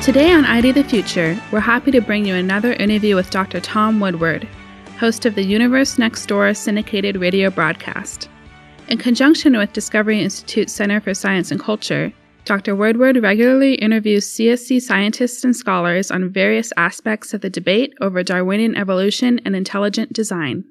Today on ID the Future, we're happy to bring you another interview with Dr. Tom Woodward, host of the Universe Next Door syndicated radio broadcast. In conjunction with Discovery Institute Center for Science and Culture, Dr. Woodward regularly interviews CSC scientists and scholars on various aspects of the debate over Darwinian evolution and intelligent design.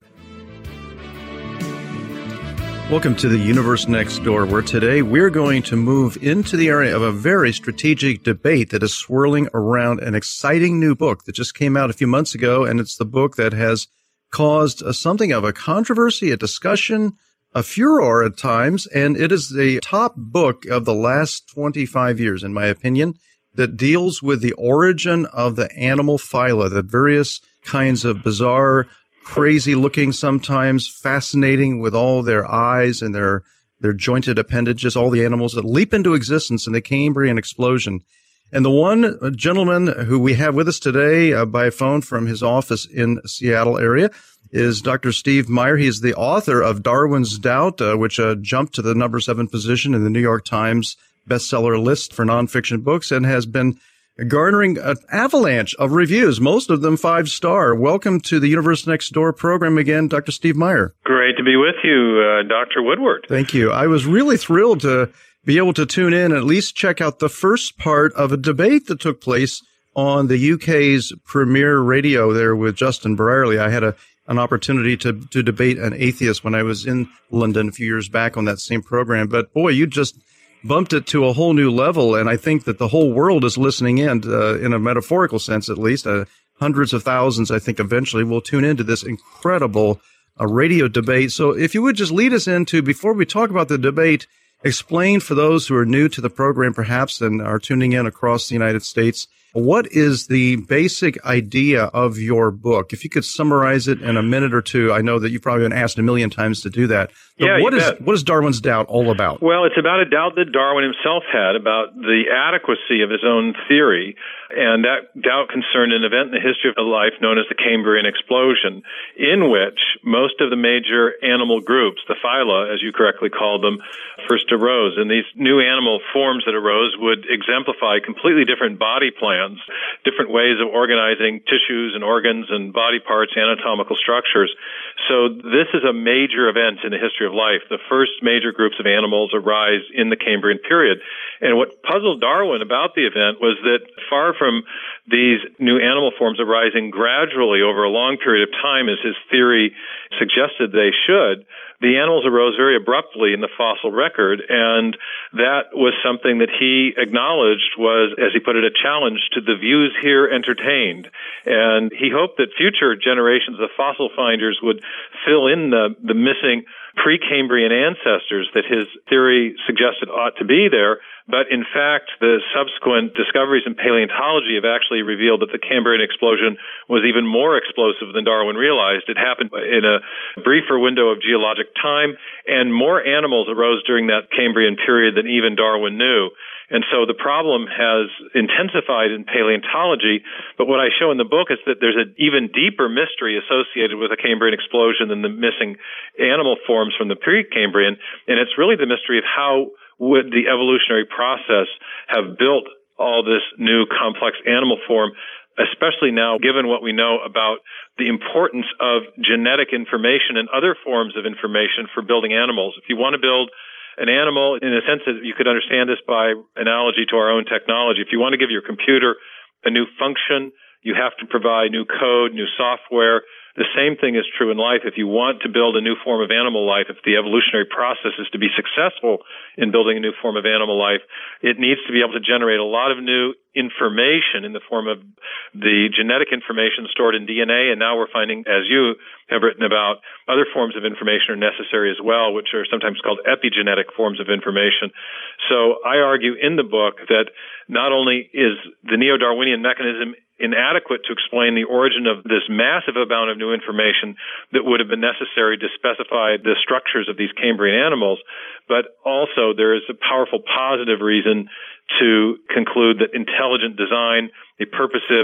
Welcome to the Universe Next Door, where today we're going to move into the area of a very strategic debate that is swirling around an exciting new book that just came out a few months ago, and it's the book that has caused something of a controversy, a discussion, a furor at times, and it is the top book of the last 25 years, in my opinion, that deals with the origin of the animal phyla, the various kinds of bizarre, crazy looking, sometimes fascinating with all their eyes and their jointed appendages, all the animals that leap into existence in the Cambrian explosion. And the one gentleman who we have with us today by phone from his office in Seattle area is Dr. Steve Meyer. He is the author of Darwin's Doubt, which jumped to the number 7 position in the New York Times bestseller list for nonfiction books and has been garnering an avalanche of reviews, most of them 5-star. Welcome to the Universe Next Door program again, Dr. Steve Meyer. Great to be with you, Dr. Woodward. Thank you. I was really thrilled to be able to tune in and at least check out the first part of a debate that took place on the UK's premier radio there with Justin Brierley. I had an opportunity to debate an atheist when I was in London a few years back on that same program. But boy, you just bumped it to a whole new level, and I think that the whole world is listening in a metaphorical sense, at least. Hundreds of thousands, I think, eventually will tune into this incredible radio debate. So if you would just lead us into, before we talk about the debate, explain for those who are new to the program perhaps and are tuning in across the United States, what is the basic idea of your book? If you could summarize it in a minute or two. I know that you've probably been asked a million times to do that. But what is Darwin's Doubt all about? Well, it's about a doubt that Darwin himself had about the adequacy of his own theory, and that doubt concerned an event in the history of life known as the Cambrian explosion, in which most of the major animal groups, the phyla, as you correctly called them, first arose. And these new animal forms that arose would exemplify completely different body plans, different ways of organizing tissues and organs and body parts, anatomical structures. So this is a major event in the history of life. The first major groups of animals arise in the Cambrian period. And what puzzled Darwin about the event was that far from these new animal forms arising gradually over a long period of time, as his theory suggested they should, the animals arose very abruptly in the fossil record, and that was something that he acknowledged was, as he put it, a challenge to the views here entertained. And he hoped that future generations of fossil finders would fill in the missing Precambrian ancestors that his theory suggested ought to be there. But in fact, the subsequent discoveries in paleontology have actually revealed that the Cambrian explosion was even more explosive than Darwin realized. It happened in a briefer window of geologic time, and more animals arose during that Cambrian period than even Darwin knew. And so the problem has intensified in paleontology, but what I show in the book is that there's an even deeper mystery associated with the Cambrian explosion than the missing animal forms from the Precambrian, and it's really the mystery of how would the evolutionary process have built all this new complex animal form, especially now given what we know about the importance of genetic information and other forms of information for building animals. If you want to build an animal, in a sense that you could understand this by analogy to our own technology, if you want to give your computer a new function, you have to provide new code, new software. The same thing is true in life. If you want to build a new form of animal life, if the evolutionary process is to be successful in building a new form of animal life, it needs to be able to generate a lot of new information in the form of the genetic information stored in DNA. And now we're finding, as you have written about, other forms of information are necessary as well, which are sometimes called epigenetic forms of information. So I argue in the book that not only is the neo-Darwinian mechanism inadequate to explain the origin of this massive amount of new information that would have been necessary to specify the structures of these Cambrian animals, but also there is a powerful positive reason to conclude that intelligent design, a purposive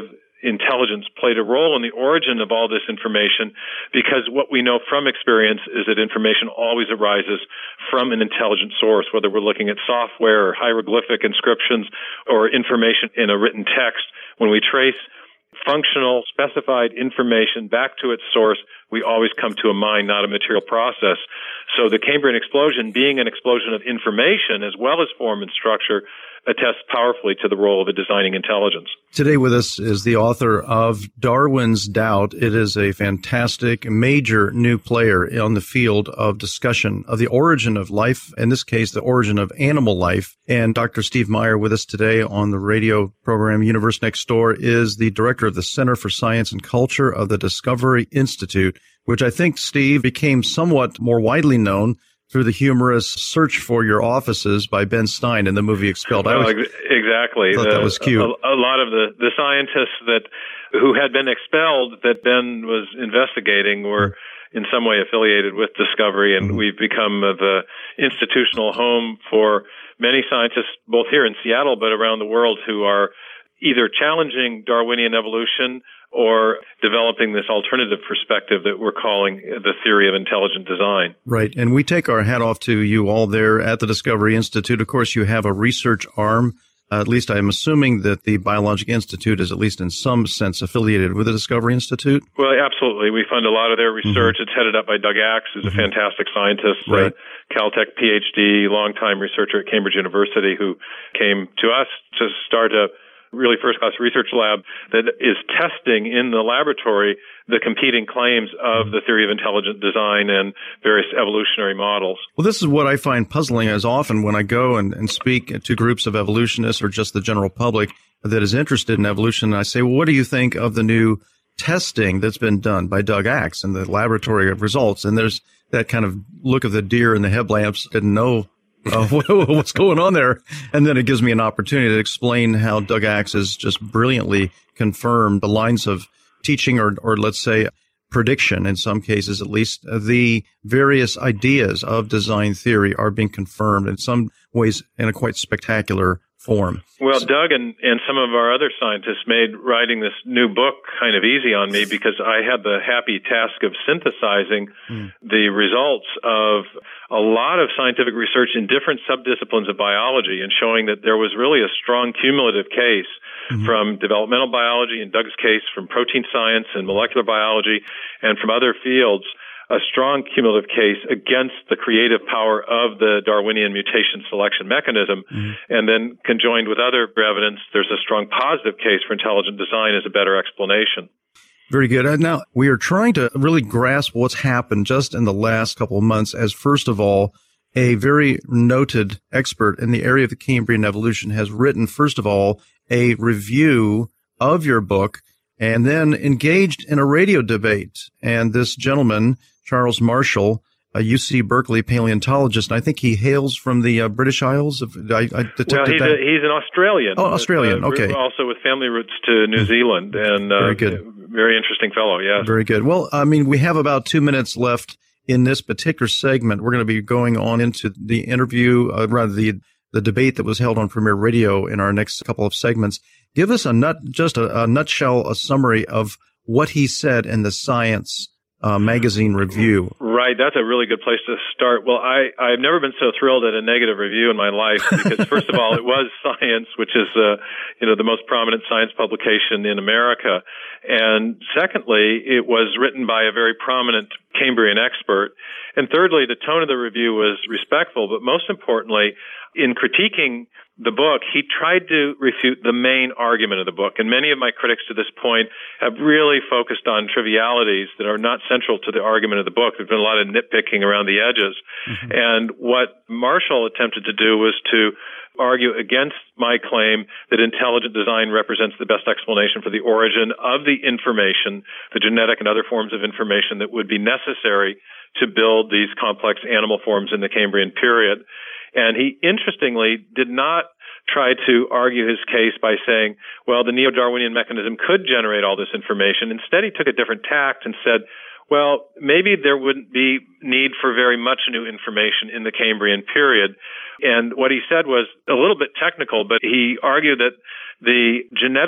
intelligence played a role in the origin of all this information, because what we know from experience is that information always arises from an intelligent source, whether we're looking at software or hieroglyphic inscriptions or information in a written text. When we trace functional, specified information back to its source, we always come to a mind, not a material process. So the Cambrian explosion, being an explosion of information as well as form and structure, attests powerfully to the role of a designing intelligence. Today with us is the author of Darwin's Doubt. It is a fantastic, major new player on the field of discussion of the origin of life, in this case, the origin of animal life. And Dr. Steve Meyer with us today on the radio program Universe Next Door is the director of the Center for Science and Culture of the Discovery Institute, which I think, Steve, became somewhat more widely known through the humorous Search for Your Offices by Ben Stein in the movie Expelled. Exactly. That was cute. A lot of the scientists who had been expelled that Ben was investigating were in some way affiliated with Discovery, and we've become the institutional home for many scientists, both here in Seattle but around the world, who are either challenging Darwinian evolution or developing this alternative perspective that we're calling the theory of intelligent design. Right. And we take our hat off to you all there at the Discovery Institute. Of course, you have a research arm. At least I'm assuming that the Biologic Institute is at least in some sense affiliated with the Discovery Institute. Well, absolutely. We fund a lot of their research. It's headed up by Doug Axe, who's a fantastic scientist, Right. Caltech PhD, longtime researcher at Cambridge University, who came to us to start a really first-class research lab that is testing in the laboratory the competing claims of the theory of intelligent design and various evolutionary models. Well, this is what I find puzzling as often when I go and speak to groups of evolutionists or just the general public that is interested in evolution. And I say, well, what do you think of the new testing that's been done by Doug Axe and the laboratory of results? And there's that kind of look of the deer in the headlamps, didn't know what's going on there. And then it gives me an opportunity to explain how Doug Axe has just brilliantly confirmed the lines of teaching or let's say prediction, in some cases at least. The various ideas of design theory are being confirmed in some ways in a quite spectacular form. Well, Doug and some of our other scientists made writing this new book kind of easy on me, because I had the happy task of synthesizing the results of a lot of scientific research in different subdisciplines of biology and showing that there was really a strong cumulative case from developmental biology, in Doug's case from protein science and molecular biology, and from other fields, a strong cumulative case against the creative power of the Darwinian mutation selection mechanism. And then conjoined with other evidence, there's a strong positive case for intelligent design as a better explanation. Very good. Now, we are trying to really grasp what's happened just in the last couple of months as, first of all, a very noted expert in the area of the Cambrian evolution has written, first of all, a review of your book and then engaged in a radio debate. And this gentleman, Charles Marshall, a UC Berkeley paleontologist, and I think he hails from the British Isles. I detected that. He's an Australian. Oh, Australian. Okay. Also with family roots to New Zealand, and very good. Very interesting fellow. Yes. Very good. Well, I mean, we have about 2 minutes left in this particular segment. We're going to be going on into the interview, rather the debate that was held on Premier Radio in our next couple of segments. Give us a nutshell, a summary of what he said in the Science magazine review. Right. That's a really good place to start. Well, I've never been so thrilled at a negative review in my life, because first of all, it was Science, which is, the most prominent science publication in America. And secondly, it was written by a very prominent Cambrian expert. And thirdly, the tone of the review was respectful, but most importantly, in critiquing the book, he tried to refute the main argument of the book. And many of my critics to this point have really focused on trivialities that are not central to the argument of the book. There's been a lot of nitpicking around the edges. And what Marshall attempted to do was to argue against my claim that intelligent design represents the best explanation for the origin of the information, the genetic and other forms of information that would be necessary to build these complex animal forms in the Cambrian period. And he, interestingly, did not try to argue his case by saying, well, the neo-Darwinian mechanism could generate all this information. Instead, he took a different tact and said, well, maybe there wouldn't be need for very much new information in the Cambrian period. And what he said was a little bit technical, but he argued that the genetic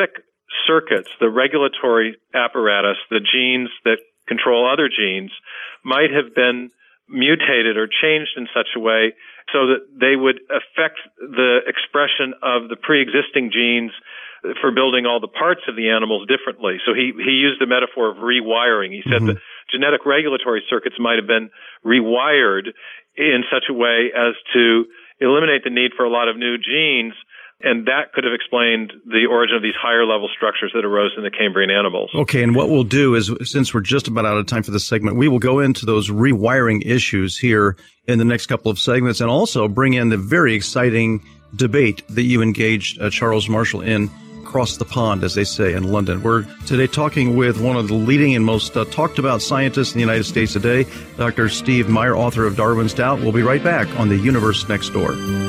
circuits, the regulatory apparatus, the genes that control other genes, might have been mutated or changed in such a way so that they would affect the expression of the pre-existing genes for building all the parts of the animals differently. So he used the metaphor of rewiring. He said the genetic regulatory circuits might have been rewired in such a way as to eliminate the need for a lot of new genes, and that could have explained the origin of these higher level structures that arose in the Cambrian animals. Okay, and what we'll do is, since we're just about out of time for this segment, we will go into those rewiring issues here in the next couple of segments, and also bring in the very exciting debate that you engaged Charles Marshall in across the pond, as they say, in London. We're today talking with one of the leading and most talked about scientists in the United States today, Dr. Steve Meyer, author of Darwin's Doubt. We'll be right back on The Universe Next Door.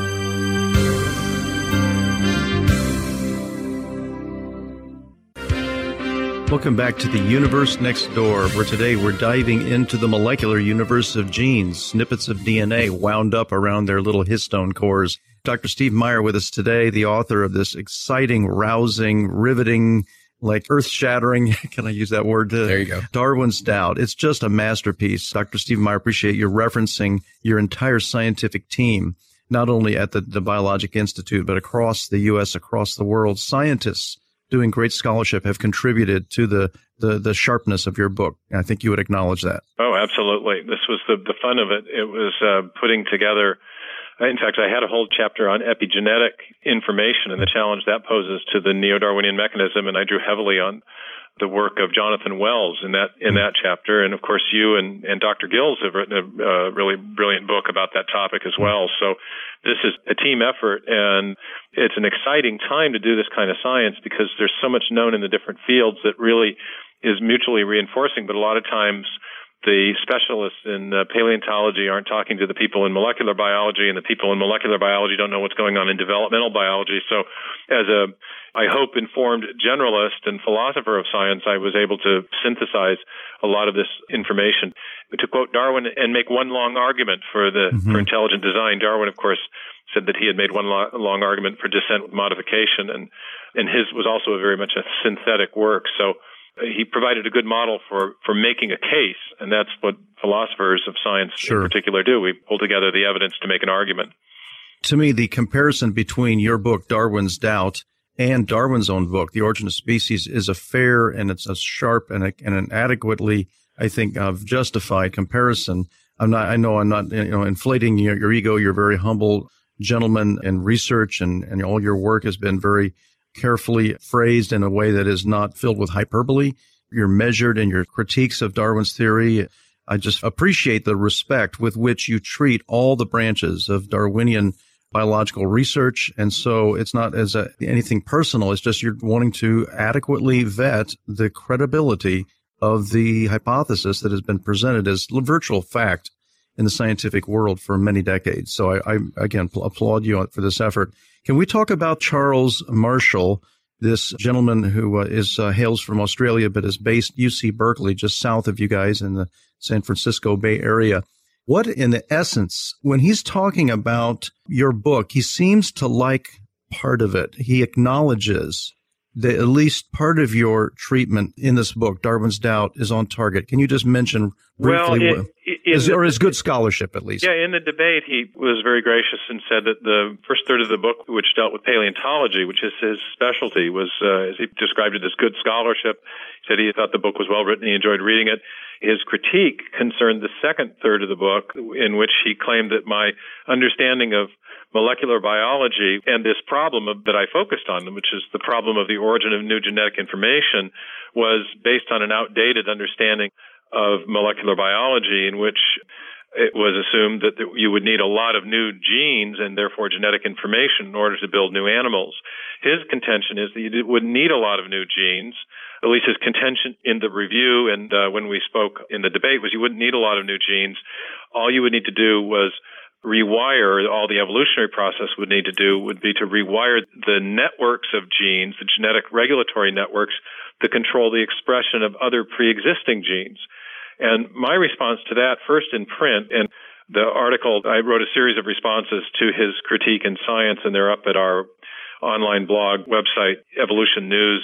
Welcome back to The Universe Next Door, where today we're diving into the molecular universe of genes, snippets of DNA wound up around their little histone cores. Dr. Steve Meyer with us today, the author of this exciting, rousing, riveting, like earth-shattering, can I use that word? There you go. Darwin's Doubt. It's just a masterpiece. Dr. Steve Meyer, appreciate you referencing your entire scientific team, not only at the Biologic Institute, but across the U.S., across the world. Scientists doing great scholarship have contributed to the sharpness of your book. I think you would acknowledge that. Oh, absolutely. This was the fun of it. It was putting together. In fact, I had a whole chapter on epigenetic information and the challenge that poses to the neo-Darwinian mechanism, and I drew heavily on the work of Jonathan Wells in that chapter. And of course, you and Dr. Gills have written a really brilliant book about that topic as well. So this is a team effort, and it's an exciting time to do this kind of science because there's so much known in the different fields that really is mutually reinforcing. But a lot of times the specialists in paleontology aren't talking to the people in molecular biology, and the people in molecular biology don't know what's going on in developmental biology. So as a, I hope, informed generalist and philosopher of science, I was able to synthesize a lot of this information. To quote Darwin and make one long argument for for intelligent design, Darwin, of course, said that he had made one long argument for descent with modification, and his was also very much a synthetic work. So he provided a good model for making a case, and that's what philosophers of science in particular do. We pull together the evidence to make an argument. To me, the comparison between your book, Darwin's Doubt, and Darwin's own book, The Origin of Species, is a fair and it's a sharp and an adequately, I think, justified comparison. I know I'm not inflating your ego. You're a very humble gentleman in research, and all your work has been very carefully phrased in a way that is not filled with hyperbole. You're measured in your critiques of Darwin's theory. I just appreciate the respect with which you treat all the branches of Darwinian biological research. And so it's not as anything personal. It's just you're wanting to adequately vet the credibility of the hypothesis that has been presented as virtual fact in the scientific world for many decades. So I again, applaud you for this effort. Can we talk about Charles Marshall, this gentleman who hails from Australia but is based UC Berkeley, just south of you guys in the San Francisco Bay Area? What, in the essence, when he's talking about your book, he seems to like part of it. He acknowledges that at least part of your treatment in this book, Darwin's Doubt, is on target. Can you just mention briefly, or is good scholarship at least? Yeah, in the debate, he was very gracious and said that the first third of the book, which dealt with paleontology, which is his specialty, was, as he described it, as good scholarship. He said he thought the book was well written. He enjoyed reading it. His critique concerned the second third of the book, in which he claimed that my understanding of molecular biology and this problem that I focused on, which is the problem of the origin of new genetic information, was based on an outdated understanding of molecular biology, in which it was assumed that you would need a lot of new genes and therefore genetic information in order to build new animals. His contention is that you wouldn't need a lot of new genes. At least his contention in the review and when we spoke in the debate was you wouldn't need a lot of new genes. All you would need to do was rewire, all the evolutionary process would need to do would be to rewire the networks of genes, the genetic regulatory networks, to control the expression of other pre-existing genes. And my response to that, first in print, and the article, I wrote a series of responses to his critique in Science, and they're up at our online blog website, Evolution News.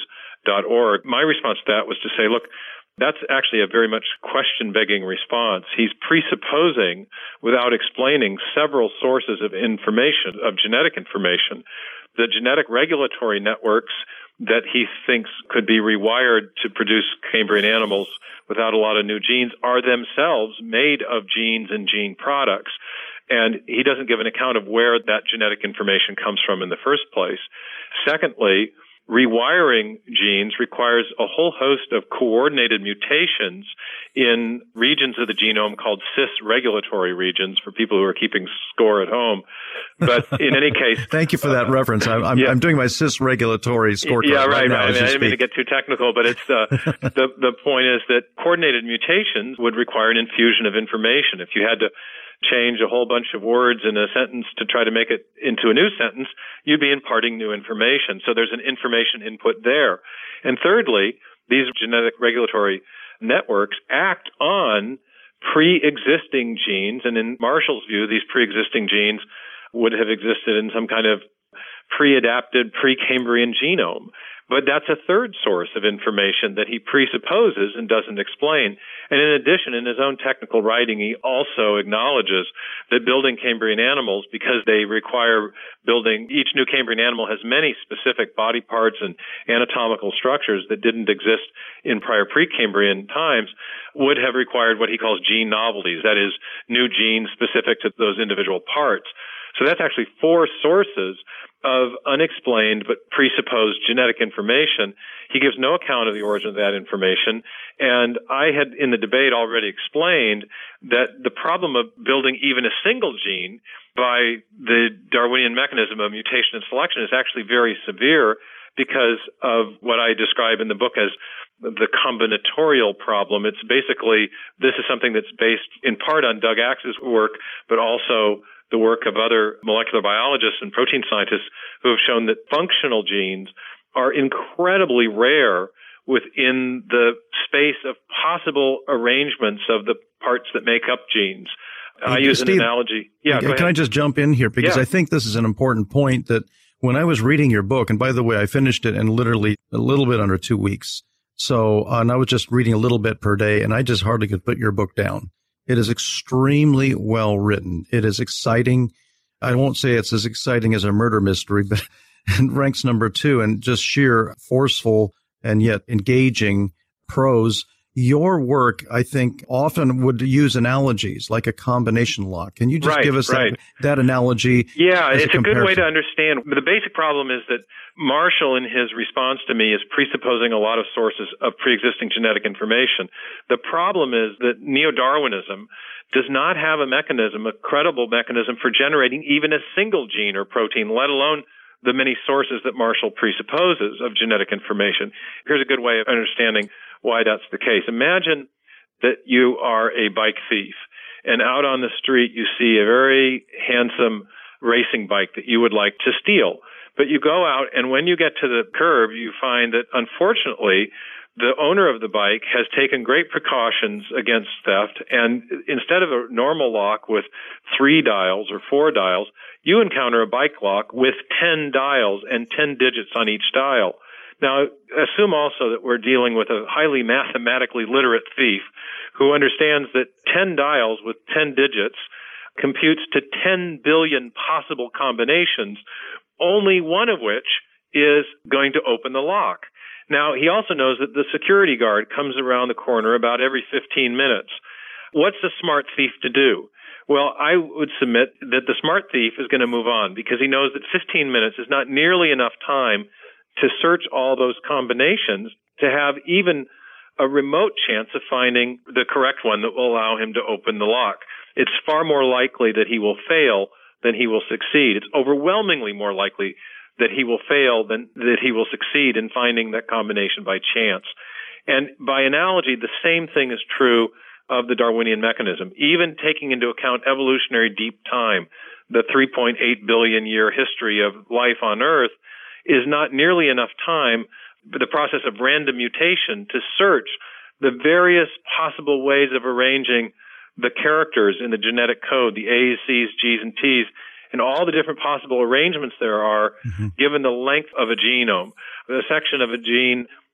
My response to that was to say, look, that's actually a very much question-begging response. He's presupposing, without explaining, several sources of information, of genetic information. The genetic regulatory networks that he thinks could be rewired to produce Cambrian animals without a lot of new genes are themselves made of genes and gene products. And he doesn't give an account of where that genetic information comes from in the first place. Secondly, rewiring genes requires a whole host of coordinated mutations in regions of the genome called cis-regulatory regions for people who are keeping score at home. But in any case... Thank you for that reference. I'm doing my cis-regulatory scorecard right now. I didn't mean to get too technical, but it's the point is that coordinated mutations would require an infusion of information. If you had to change a whole bunch of words in a sentence to try to make it into a new sentence, you'd be imparting new information. So there's an information input there. And thirdly, these genetic regulatory networks act on pre-existing genes. And in Marshall's view, these pre-existing genes would have existed in some kind of pre-adapted pre-Cambrian genome. But that's a third source of information that he presupposes and doesn't explain. And in addition, in his own technical writing, he also acknowledges that building Cambrian animals, because they require building, each new Cambrian animal has many specific body parts and anatomical structures that didn't exist in prior pre-Cambrian times, would have required what he calls gene novelties, that is, new genes specific to those individual parts. So that's actually four sources of unexplained but presupposed genetic information. He gives no account of the origin of that information. And I had in the debate already explained that the problem of building even a single gene by the Darwinian mechanism of mutation and selection is actually very severe because of what I describe in the book as the combinatorial problem. It's basically, this is something that's based in part on Doug Axe's work, but also the work of other molecular biologists and protein scientists who have shown that functional genes are incredibly rare within the space of possible arrangements of the parts that make up genes. I use an analogy. Yeah, can I just jump in here? Because I think this is an important point that when I was reading your book, and by the way, I finished it in literally a little bit under 2 weeks. So, and I was just reading a little bit per day, and I just hardly could put your book down. It is extremely well written. It is exciting. I won't say it's as exciting as a murder mystery, but it ranks number 2, and just sheer forceful and yet engaging prose. Your work, I think, often would use analogies like a combination lock. Can you just give us that analogy? Yeah, it's a good way to understand. The basic problem is that Marshall, in his response to me, is presupposing a lot of sources of pre-existing genetic information. The problem is that neo-Darwinism does not have a mechanism, a credible mechanism for generating even a single gene or protein, let alone the many sources that Marshall presupposes of genetic information. Here's a good way of understanding why that's the case. Imagine that you are a bike thief, and out on the street you see a very handsome racing bike that you would like to steal. But you go out, and when you get to the curb, you find that, unfortunately, the owner of the bike has taken great precautions against theft, and instead of a normal lock with 3 dials or 4 dials, you encounter a bike lock with 10 dials and 10 digits on each dial. Now, assume also that we're dealing with a highly mathematically literate thief who understands that 10 dials with 10 digits computes to 10 billion possible combinations, only one of which is going to open the lock. Now, he also knows that the security guard comes around the corner about every 15 minutes. What's a smart thief to do? Well, I would submit that the smart thief is going to move on because he knows that 15 minutes is not nearly enough time to search all those combinations to have even a remote chance of finding the correct one that will allow him to open the lock. It's far more likely that he will fail than he will succeed. It's overwhelmingly more likely that he will fail than that he will succeed in finding that combination by chance. And by analogy, the same thing is true of the Darwinian mechanism. Even taking into account evolutionary deep time, the 3.8 billion year history of life on Earth is not nearly enough time for the process of random mutation to search the various possible ways of arranging the characters in the genetic code, the A's, C's, G's, and T's, and all the different possible arrangements there are given the length of a genome. The section of a gene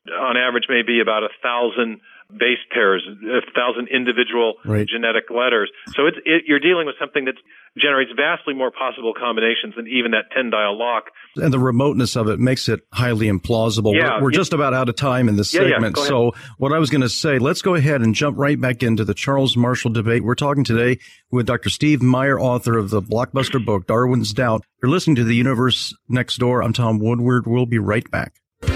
on average may be about 1,000 base pairs, 1,000 individual genetic letters. So you're dealing with something that generates vastly more possible combinations than even that 10-dial lock. And the remoteness of it makes it highly implausible. Yeah, we're just about out of time in this segment. Yeah, so what I was going to say, let's go ahead and jump right back into the Charles Marshall debate. We're talking today with Dr. Steve Meyer, author of the blockbuster book, Darwin's Doubt. You're listening to The Universe Next Door. I'm Tom Woodward. We'll be right back.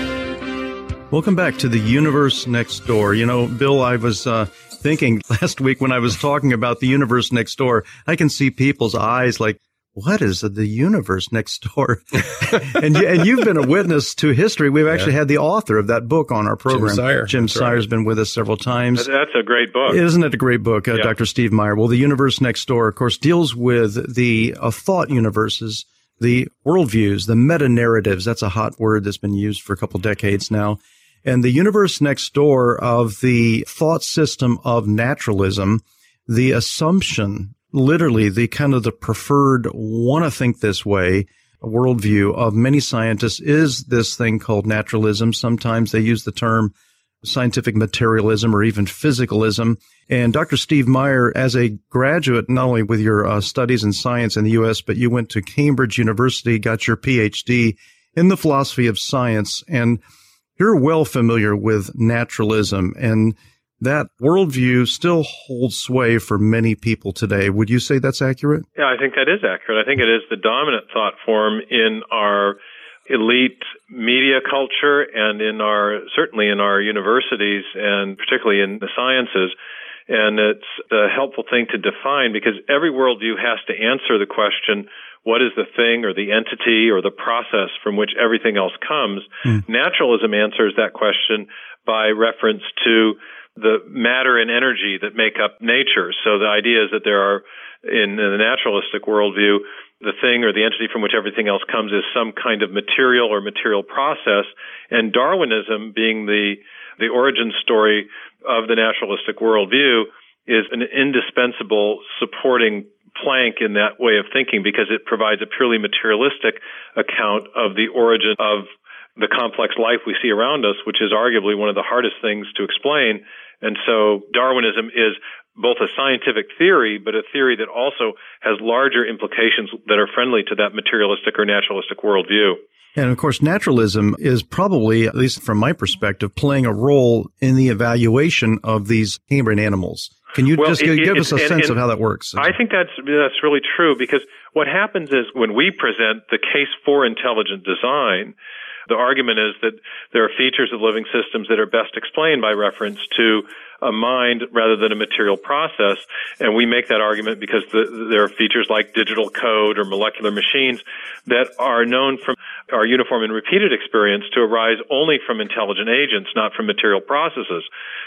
Welcome back to The Universe Next Door. You know, Bill, I was thinking last week when I was talking about The Universe Next Door, I can see people's eyes like, what is the universe next door? and you've been a witness to history. We've actually had the author of that book on our program. Jim Sires been with us several times. That's a great book. Isn't it a great book, Dr. Steve Meyer? Well, The Universe Next Door, of course, deals with the thought universes, the worldviews, the meta-narratives. That's a hot word that's been used for a couple decades now. And the universe next door of the thought system of naturalism, the assumption, literally the kind of the preferred want to think this way worldview of many scientists is this thing called naturalism. Sometimes they use the term scientific materialism or even physicalism. And Dr. Steve Meyer, as a graduate, not only with your studies in science in the U.S., but you went to Cambridge University, got your PhD in the philosophy of science, and you're well familiar with naturalism, and that worldview still holds sway for many people today. Would you say that's accurate? Yeah, I think that is accurate. I think it is the dominant thought form in our elite media culture and certainly in our universities and particularly in the sciences. And it's a helpful thing to define because every worldview has to answer the question, what is the thing or the entity or the process from which everything else comes? Naturalism answers that question by reference to the matter and energy that make up nature. So the idea is that there are, in the naturalistic worldview, the thing or the entity from which everything else comes is some kind of material or material process. And Darwinism, being the origin story of the naturalistic worldview, is an indispensable supporting plank in that way of thinking because it provides a purely materialistic account of the origin of the complex life we see around us, which is arguably one of the hardest things to explain. And so Darwinism is both a scientific theory, but a theory that also has larger implications that are friendly to that materialistic or naturalistic worldview. And of course, naturalism is probably, at least from my perspective, playing a role in the evaluation of these Cambrian animals. Can you give us a sense of how that works? I think that's really true because what happens is when we present the case for intelligent design, the argument is that there are features of living systems that are best explained by reference to a mind rather than a material process. And we make that argument because there are features like digital code or molecular machines that are known from our uniform and repeated experience to arise only from intelligent agents, not from material processes.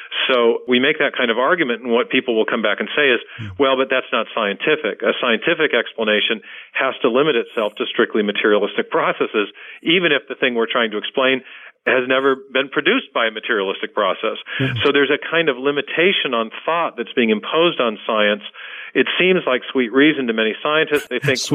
So we make that kind of argument, and what people will come back and say is, well, but that's not scientific. A scientific explanation has to limit itself to strictly materialistic processes, even if the thing we're trying to explain has never been produced by a materialistic process. So there's a kind of limitation on thought that's being imposed on science. It seems like sweet reason to many scientists. They think,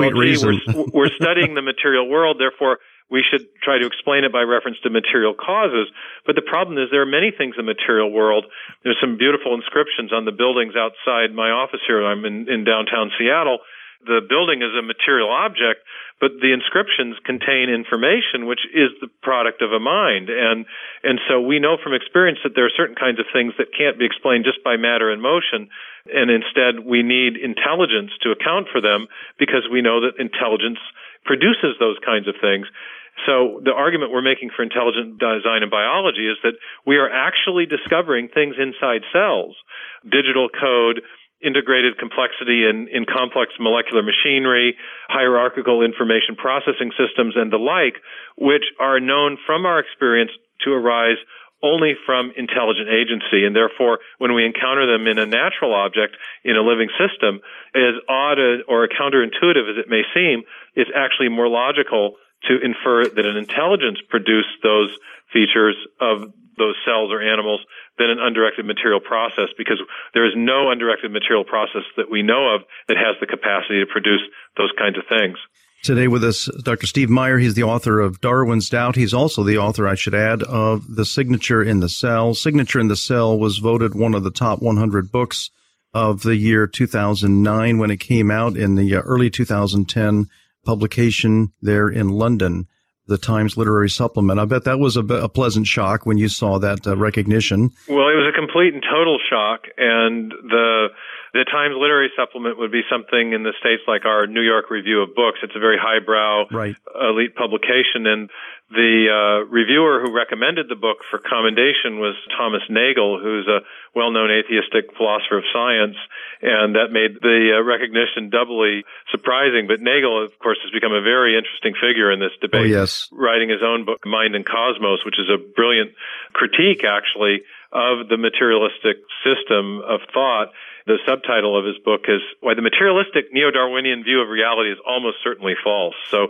we're studying the material world, therefore we should try to explain it by reference to material causes. But the problem is there are many things in the material world. There's some beautiful inscriptions on the buildings outside my office here. I'm in downtown Seattle. The building is a material object, but the inscriptions contain information which is the product of a mind. And so we know from experience that there are certain kinds of things that can't be explained just by matter and motion. And instead we need intelligence to account for them because we know that intelligence produces those kinds of things. So the argument we're making for intelligent design in biology is that we are actually discovering things inside cells, digital code, integrated complexity in complex molecular machinery, hierarchical information processing systems, and the like, which are known from our experience to arise only from intelligent agency. And therefore, when we encounter them in a natural object, in a living system, as odd or counterintuitive as it may seem, it's actually more logical to infer that an intelligence produced those features of those cells or animals than an undirected material process, because there is no undirected material process that we know of that has the capacity to produce those kinds of things. Today with us, Dr. Steve Meyer. He's the author of Darwin's Doubt. He's also the author, I should add, of The Signature in the Cell. Signature in the Cell was voted one of the top 100 books of the year 2009 when it came out in the early 2010 publication there in London, the Times Literary Supplement. I bet that was a pleasant shock when you saw that recognition. Well, it was a complete and total shock, and the Times Literary Supplement would be something in the States like our New York Review of Books. It's a very highbrow, elite publication. And the reviewer who recommended the book for commendation was Thomas Nagel, who's a well-known atheistic philosopher of science. And that made the recognition doubly surprising. But Nagel, of course, has become a very interesting figure in this debate, writing his own book, Mind and Cosmos, which is a brilliant critique, actually, of the materialistic system of thought. The subtitle of his book is Why the Materialistic Neo-Darwinian View of Reality is Almost Certainly False. So,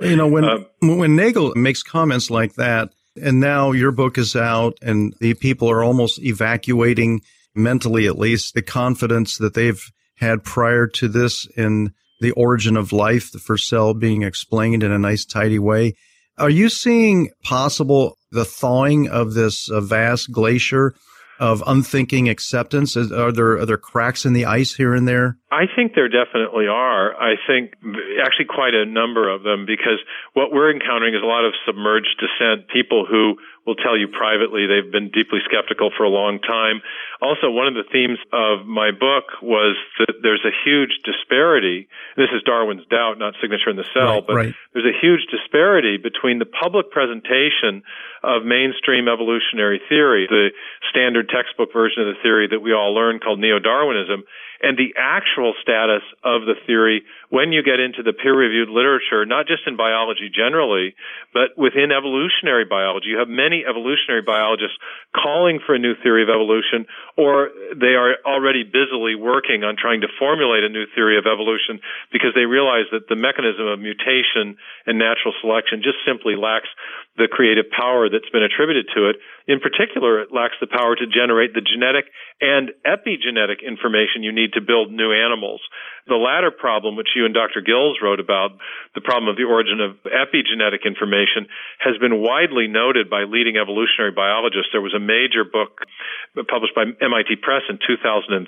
when Nagel makes comments like that, and now your book is out and the people are almost evacuating, mentally at least, the confidence that they've had prior to this in the origin of life, the first cell being explained in a nice, tidy way. Are you seeing possible the thawing of this vast glacier of unthinking acceptance? Are there cracks in the ice here and there? I think there definitely are. I think actually quite a number of them, because what we're encountering is a lot of submerged dissent, people who will tell you privately they've been deeply skeptical for a long time. Also, one of the themes of my book was that there's a huge disparity. This is Darwin's Doubt, not Signature in the Cell, but there's a huge disparity between the public presentation of mainstream evolutionary theory, the standard textbook version of the theory that we all learn called neo-Darwinism, and the actual status of the theory when you get into the peer-reviewed literature, not just in biology generally, but within evolutionary biology. You have many evolutionary biologists calling for a new theory of evolution, or they are already busily working on trying to formulate a new theory of evolution because they realize that the mechanism of mutation and natural selection just simply lacks the creative power that's been attributed to it. In particular, it lacks the power to generate the genetic and epigenetic information you need to build new animals. The latter problem, which you and Dr. Gills wrote about, the problem of the origin of epigenetic information, has been widely noted by leading evolutionary biologists. There was a major book published by MIT Press in 2003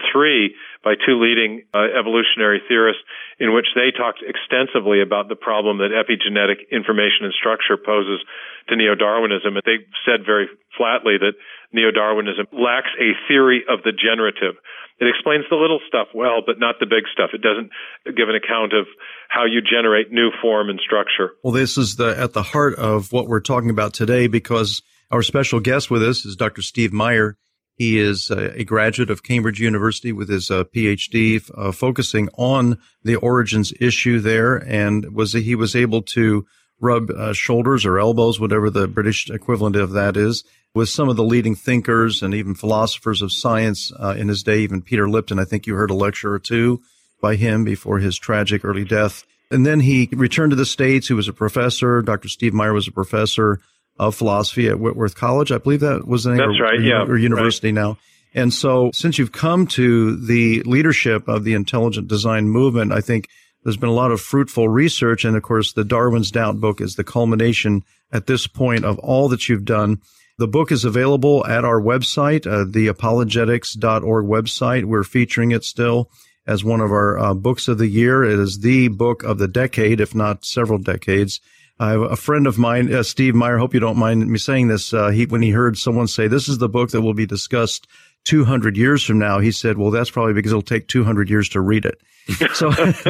by two leading evolutionary theorists in which they talked extensively about the problem that epigenetic information and structure poses to neo-Darwinism. And they said very flatly that neo-Darwinism lacks a theory of the generative. It explains the little stuff well, but not the big stuff. It doesn't give an account of how you generate new form and structure. Well, this is at the heart of what we're talking about today, because our special guest with us is Dr. Steve Meyer. He is a graduate of Cambridge University with his PhD, focusing on the origins issue there, and he was able to rub shoulders or elbows, whatever the British equivalent of that is, with some of the leading thinkers and even philosophers of science in his day, even Peter Lipton. I think you heard a lecture or two by him before his tragic early death. And then he returned to the States. He was a professor. Dr. Steve Meyer was a professor of philosophy at Whitworth College. I believe that was the name. That's right, yeah. Or university now. And so since you've come to the leadership of the intelligent design movement, I think there's been a lot of fruitful research. And of course, the Darwin's Doubt book is the culmination at this point of all that you've done. The book is available at our website, theapologetics.org website. We're featuring it still as one of our books of the year. It is the book of the decade, if not several decades. I have a friend of mine, Steve Meyer, hope you don't mind me saying this. When he heard someone say, this is the book that will be discussed 200 years from now, he said, well, that's probably because it'll take 200 years to read it. So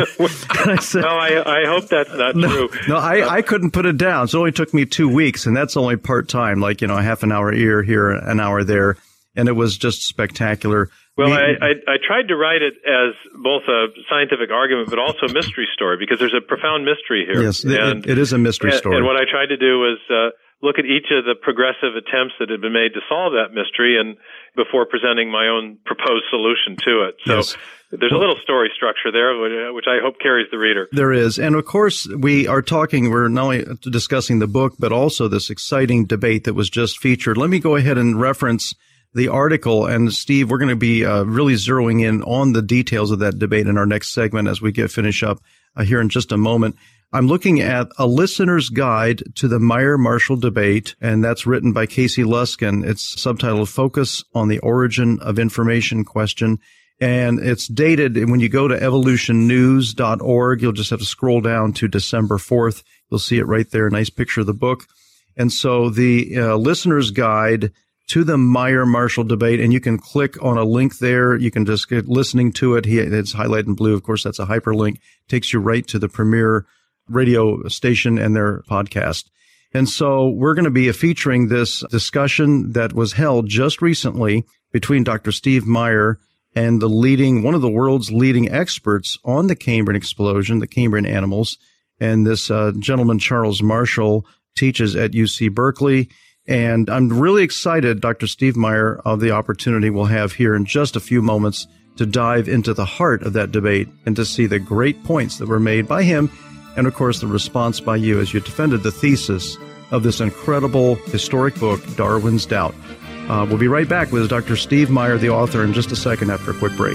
I said, I hope that's not true. No, I couldn't put it down. So it only took me 2 weeks, and that's only part-time, like, half an hour here, an hour there. And it was just spectacular. Well, I tried to write it as both a scientific argument, but also a mystery story, because there's a profound mystery here. Yes, it is a mystery story. And what I tried to do was look at each of the progressive attempts that had been made to solve that mystery and before presenting my own proposed solution to it. So Yes. there's a little story structure there, which I hope carries the reader. There is. And of course, we're not only discussing the book, but also this exciting debate that was just featured. Let me go ahead and reference the article. And Steve, we're going to be really zeroing in on the details of that debate in our next segment as we finish up here in just a moment. I'm looking at A Listener's Guide to the Meier-Marshall Debate, and that's written by Casey Luskin. It's subtitled Focus on the Origin of Information Question. And it's dated, when you go to evolutionnews.org, you'll just have to scroll down to December 4th. You'll see it right there, a nice picture of the book. And so the Listener's Guide to the Meier-Marshall Debate, and you can click on a link there. You can just get listening to it. It's highlighted in blue. Of course, that's a hyperlink. Takes you right to the premier radio station and their podcast. And so we're going to be featuring this discussion that was held just recently between Dr. Steve Meier and one of the world's leading experts on the Cambrian explosion, the Cambrian animals. And this gentleman, Charles Marshall, teaches at UC Berkeley. And I'm really excited, Dr. Steve Meier, of the opportunity we'll have here in just a few moments to dive into the heart of that debate and to see the great points that were made by him. And, of course, the response by you as you defended the thesis of this incredible historic book, Darwin's Doubt. We'll be right back with Dr. Steve Meier, the author, in just a second after a quick break.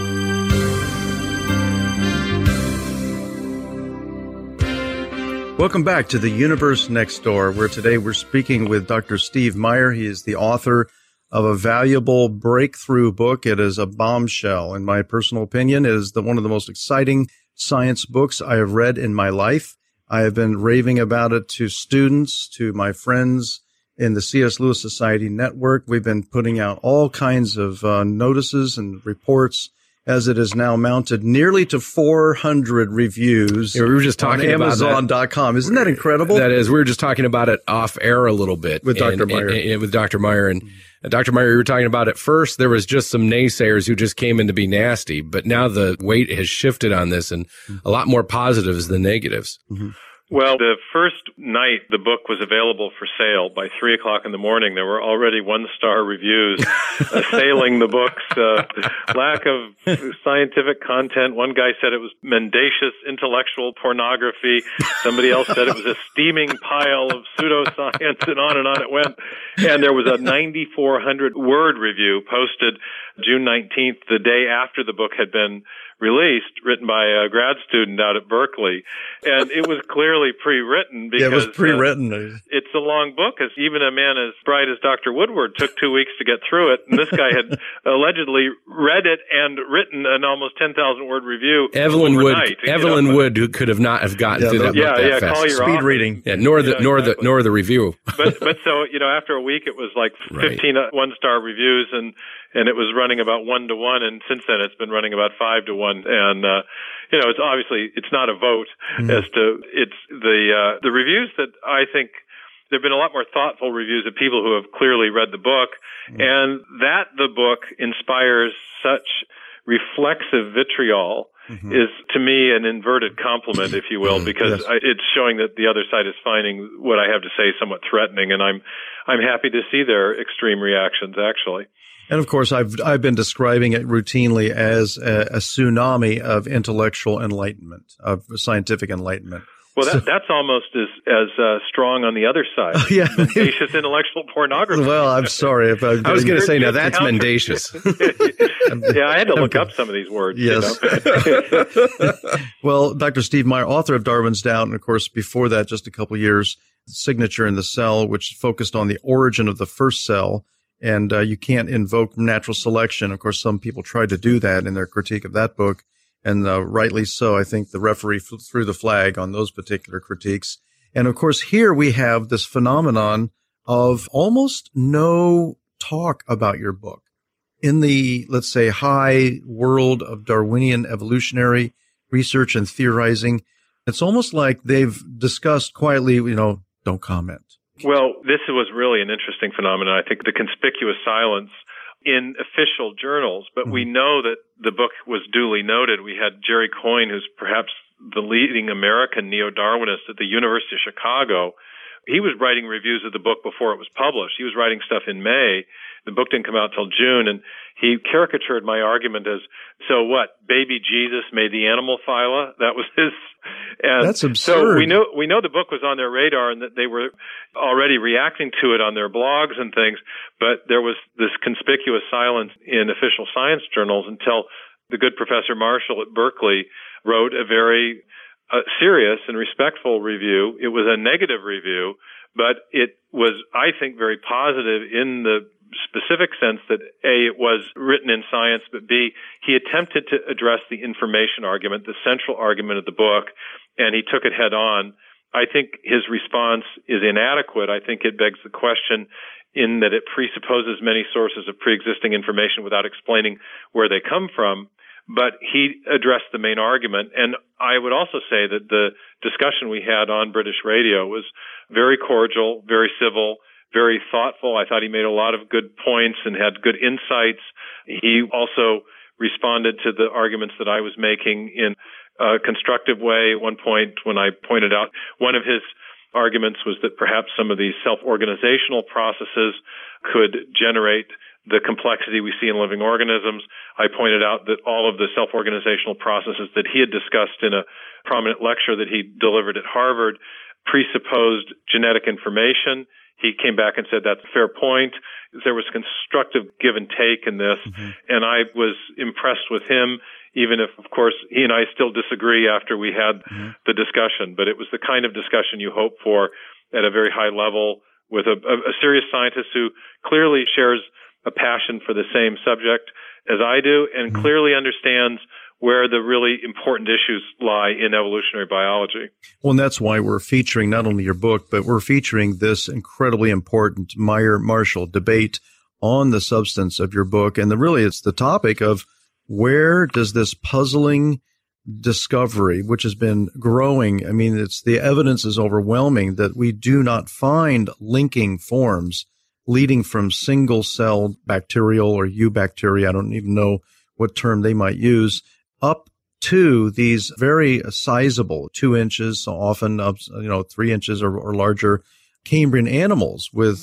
Welcome back to The Universe Next Door, where today we're speaking with Dr. Steve Meier. He is the author of a valuable breakthrough book. It is a bombshell. In my personal opinion, it is one of the most exciting science books I have read in my life. I have been raving about it to students, to my friends in the C.S. Lewis Society Network. We've been putting out all kinds of notices and reports, as it is now mounted nearly to 400 reviews. Yeah, we were just talking on Amazon.com. Isn't that incredible? That is. We were just talking about it off air a little bit with Dr. Meier. With Dr. Meier. And Dr. Meier, you were talking about at first, there was just some naysayers who just came in to be nasty, but now the weight has shifted on this and a lot more positives than negatives. Mm-hmm. Well, the first night the book was available for sale, by 3 o'clock in the morning, there were already one-star reviews assailing the book's lack of scientific content. One guy said it was mendacious intellectual pornography. Somebody else said it was a steaming pile of pseudoscience, and on it went. And there was a 9,400-word review posted June 19th, the day after the book had been released, written by a grad student out at Berkeley. And it was clearly pre-written because it was pre-written. It's a long book. As even a man as bright as Dr. Woodward took 2 weeks to get through it. And this guy had allegedly read it and written an almost 10,000-word review Evelyn overnight. Wood, who could have not have gotten through that book that fast. Call your speed office. reading. Yeah, nor the review. but so, after a week, it was like 15 one-star reviews, and it was running about 1-to-1, and since then it's been running about 5-to-1. And it's obviously it's not a vote as to it's the reviews that I think there've been a lot more thoughtful reviews of people who have clearly read the book, and that the book inspires such reflexive vitriol is, to me, an inverted compliment, if you will, because it's showing that the other side is finding what I have to say somewhat threatening, and I'm happy to see their extreme reactions, actually. And of course, I've been describing it routinely as a tsunami of intellectual enlightenment, of scientific enlightenment. Well, that's almost as strong on the other side. Yeah, mendacious intellectual pornography. Well, I'm sorry if I was going to say, now that's mendacious. Yeah, I had to look up some of these words. Yes. Well, Dr. Steve Meier, author of Darwin's Doubt, and of course, before that, just a couple years, Signature in the Cell, which focused on the origin of the first cell. And you can't invoke natural selection. Of course, some people tried to do that in their critique of that book, and rightly so. I think the referee threw the flag on those particular critiques. And of course, here we have this phenomenon of almost no talk about your book. In the, let's say, high world of Darwinian evolutionary research and theorizing, it's almost like they've discussed quietly, don't comment. Well, this was really an interesting phenomenon. I think the conspicuous silence in official journals, but we know that the book was duly noted. We had Jerry Coyne, who's perhaps the leading American neo-Darwinist at the University of Chicago, he was writing reviews of the book before it was published. He was writing stuff in May. The book didn't come out till June, and he caricatured my argument as, so what, baby Jesus made the animal phyla? That was his. And that's absurd. So we know the book was on their radar and that they were already reacting to it on their blogs and things, but there was this conspicuous silence in official science journals until the good Professor Marshall at Berkeley wrote a very serious and respectful review. It was a negative review, but it was, I think, very positive in the specific sense that A, it was written in science, but B, he attempted to address the information argument, the central argument of the book, and he took it head on. I think his response is inadequate. I think it begs the question in that it presupposes many sources of pre-existing information without explaining where they come from. But he addressed the main argument. And I would also say that the discussion we had on British radio was very cordial, very civil, very thoughtful. I thought he made a lot of good points and had good insights. He also responded to the arguments that I was making in a constructive way. At one point, when I pointed out one of his arguments was that perhaps some of these self-organizational processes could generate the complexity we see in living organisms. I pointed out that all of the self-organizational processes that he had discussed in a prominent lecture that he delivered at Harvard presupposed genetic information. He came back and said that's a fair point. There was constructive give and take in this, and I was impressed with him, even if, of course, he and I still disagree after we had the discussion. But it was the kind of discussion you hope for at a very high level with a serious scientist who clearly shares a passion for the same subject as I do and clearly understands where the really important issues lie in evolutionary biology. Well, and that's why we're featuring not only your book, but we're featuring this incredibly important Meyer-Marshall debate on the substance of your book. And really, it's the topic of where does this puzzling discovery, which has been growing, I mean, the evidence is overwhelming that we do not find linking forms leading from single-celled bacterial or eubacteria, I don't even know what term they might use, up to these very sizable 2 inches, so often up, 3 inches or larger Cambrian animals with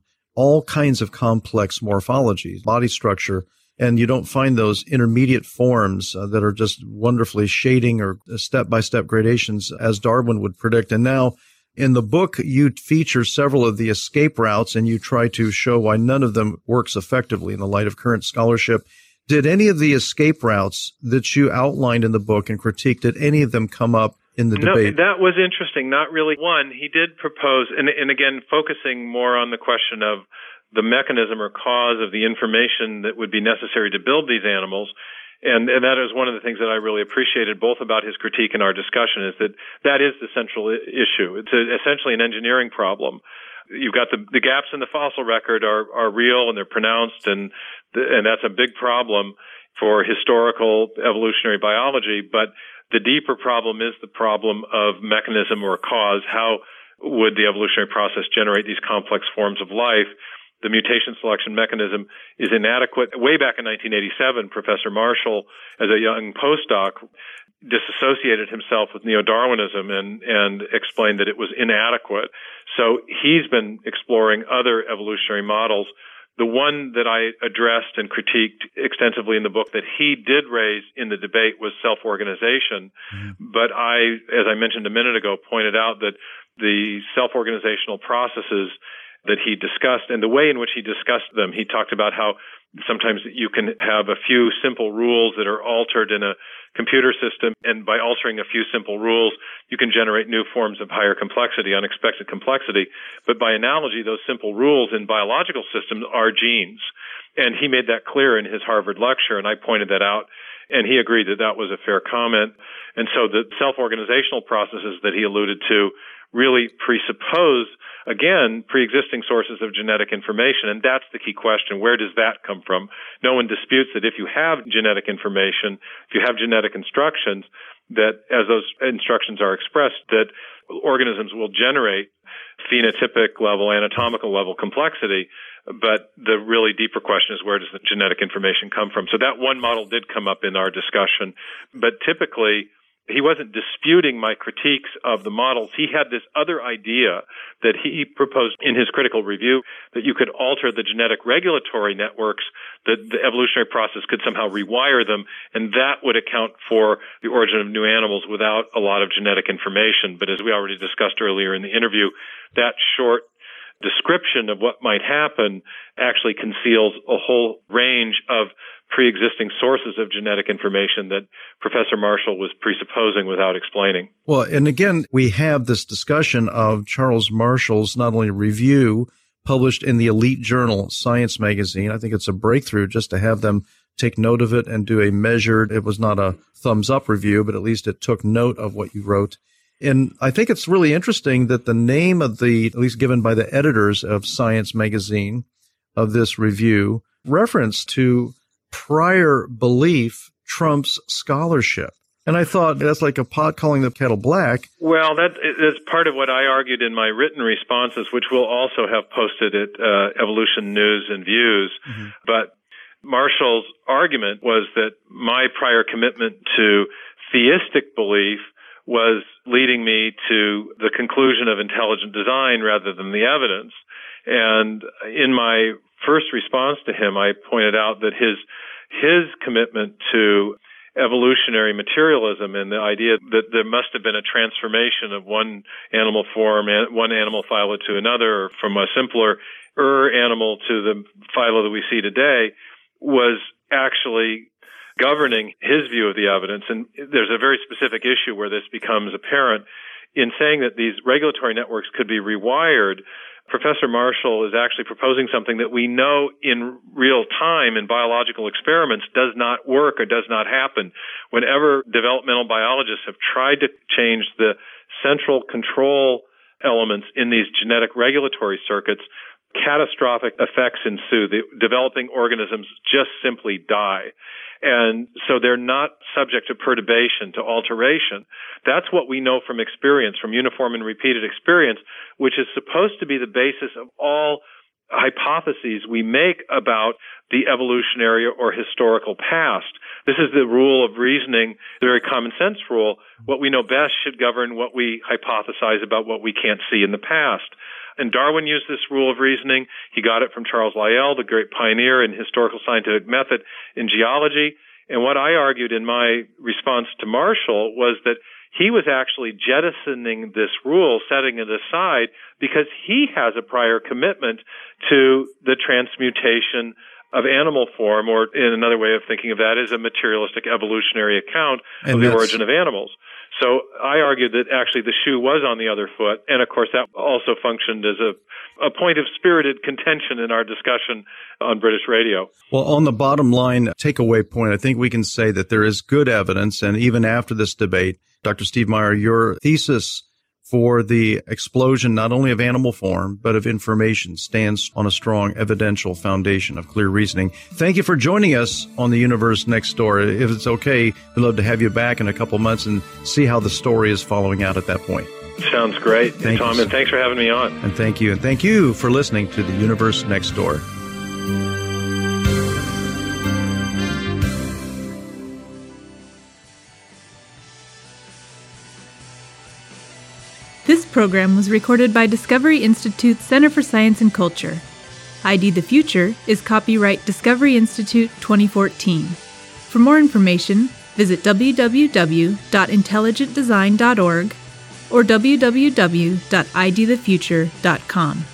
all kinds of complex morphology, body structure, and you don't find those intermediate forms that are just wonderfully shading or step-by-step gradations as Darwin would predict. And now in the book, you feature several of the escape routes, and you try to show why none of them works effectively in the light of current scholarship. Did any of the escape routes that you outlined in the book and critiqued, did any of them come up in the debate? No, that was interesting. Not really. One, he did propose, and again, focusing more on the question of the mechanism or cause of the information that would be necessary to build these animals. And that is one of the things that I really appreciated both about his critique and our discussion is that is the central issue. It's essentially an engineering problem. You've got the gaps in the fossil record are real and they're pronounced, and that's a big problem for historical evolutionary biology. But the deeper problem is the problem of mechanism or cause. How would the evolutionary process generate these complex forms of life? The mutation selection mechanism is inadequate. Way back in 1987, Professor Marshall, as a young postdoc, disassociated himself with neo-Darwinism and explained that it was inadequate. So he's been exploring other evolutionary models. The one that I addressed and critiqued extensively in the book that he did raise in the debate was self-organization. But I, as I mentioned a minute ago, pointed out that the self-organizational processes that he discussed and the way in which he discussed them, he talked about how sometimes you can have a few simple rules that are altered in a computer system, and by altering a few simple rules, you can generate new forms of higher complexity, unexpected complexity. But by analogy, those simple rules in biological systems are genes. And he made that clear in his Harvard lecture, and I pointed that out, and he agreed that that was a fair comment. And so the self-organizational processes that he alluded to really presuppose, again, pre-existing sources of genetic information. And that's the key question. Where does that come from? No one disputes that if you have genetic information, if you have genetic instructions, that as those instructions are expressed, that organisms will generate phenotypic level, anatomical level complexity. But the really deeper question is where does the genetic information come from? So that one model did come up in our discussion. But typically, he wasn't disputing my critiques of the models. He had this other idea that he proposed in his critical review, that you could alter the genetic regulatory networks, that the evolutionary process could somehow rewire them, and that would account for the origin of new animals without a lot of genetic information. But as we already discussed earlier in the interview, that short description of what might happen actually conceals a whole range of pre-existing sources of genetic information that Professor Marshall was presupposing without explaining. Well, and again, we have this discussion of Charles Marshall's not only review published in the elite journal Science Magazine. I think it's a breakthrough just to have them take note of it and do a measured, it was not a thumbs up review, but at least it took note of what you wrote. And I think it's really interesting that the name of the, at least given by the editors of Science Magazine of this review, reference to prior belief trumps scholarship. And I thought that's like a pot calling the kettle black. Well, that is part of what I argued in my written responses, which we'll also have posted at Evolution News and Views. Mm-hmm. But Marshall's argument was that my prior commitment to theistic belief was leading me to the conclusion of intelligent design rather than the evidence. And in my first response to him, I pointed out that his commitment to evolutionary materialism and the idea that there must have been a transformation of one animal form, one animal phyla to another, or from a simpler animal to the phyla that we see today, was actually governing his view of the evidence. And there's a very specific issue where this becomes apparent. In saying that these regulatory networks could be rewired, Professor Marshall is actually proposing something that we know in real time in biological experiments does not work or does not happen. Whenever developmental biologists have tried to change the central control elements in these genetic regulatory circuits, catastrophic effects ensue. The developing organisms just simply die. And so they're not subject to perturbation, to alteration. That's what we know from experience, from uniform and repeated experience, which is supposed to be the basis of all hypotheses we make about the evolutionary or historical past. This is the rule of reasoning, the very common sense rule. What we know best should govern what we hypothesize about what we can't see in the past. And Darwin used this rule of reasoning. He got it from Charles Lyell, the great pioneer in historical scientific method in geology. And what I argued in my response to Marshall was that he was actually jettisoning this rule, setting it aside, because he has a prior commitment to the transmutation of animal form, or in another way of thinking of that is a materialistic evolutionary account of the origin of animals. So I argued that actually the shoe was on the other foot, and of course that also functioned as a point of spirited contention in our discussion on British radio. Well, on the bottom line takeaway point, I think we can say that there is good evidence, and even after this debate, Dr. Steve Meyer, your thesis for the explosion not only of animal form, but of information stands on a strong evidential foundation of clear reasoning. Thank you for joining us on The Universe Next Door. If it's okay, we'd love to have you back in a couple months and see how the story is following out at that point. Sounds great, Tom, and thanks for having me on. And thank you. And thank you for listening to The Universe Next Door. This program was recorded by Discovery Institute Center for Science and Culture. ID The Future is copyright Discovery Institute 2014. For more information, visit www.intelligentdesign.org or www.idthefuture.com.